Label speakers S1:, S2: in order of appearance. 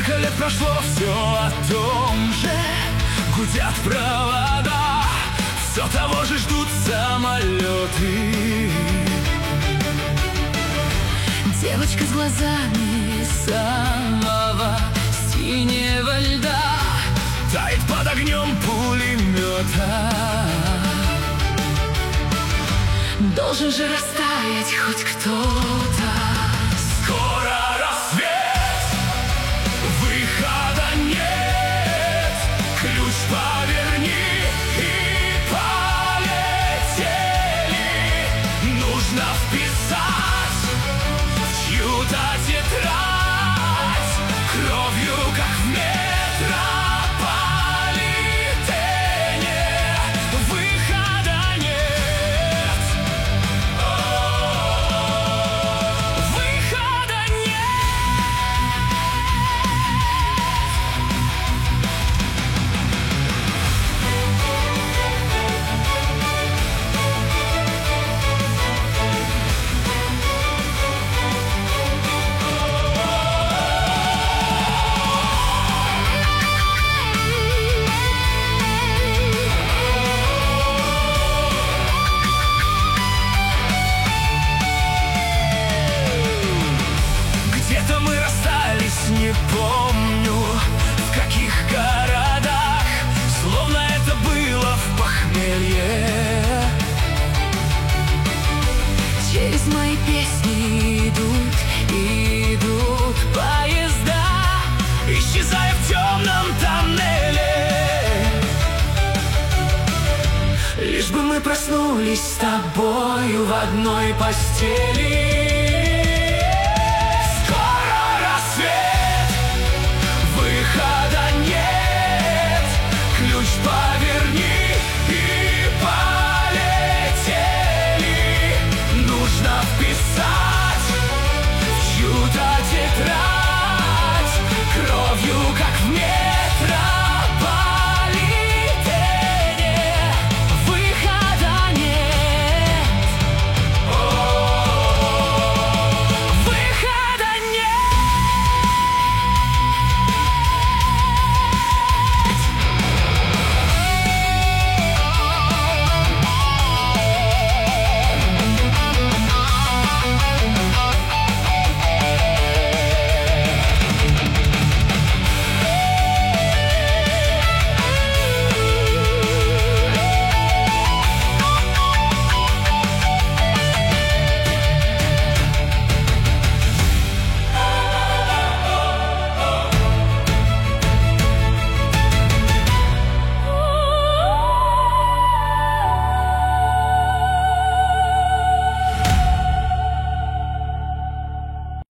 S1: Сколько лет прошло, все о том же. Гудят провода, все того же ждут самолеты.
S2: Девочка с глазами самого синего льда
S1: тает под огнем пулемета.
S2: Должен же растаять хоть кто-то.
S1: Скоро рассвет, выхода нет. Ключ поверни и полетели. Нужно вписать в чью-то тетрадь кровью, как в метрополитене. Выхода нет. Выхода нет. Где-то мы расстались, не помню в каких городах, словно это было в похмелье.
S2: Через мои песни идут поезда,
S1: Исчезая в темном тоннеле.
S2: лишь бы мы проснулись с тобою в одной постели.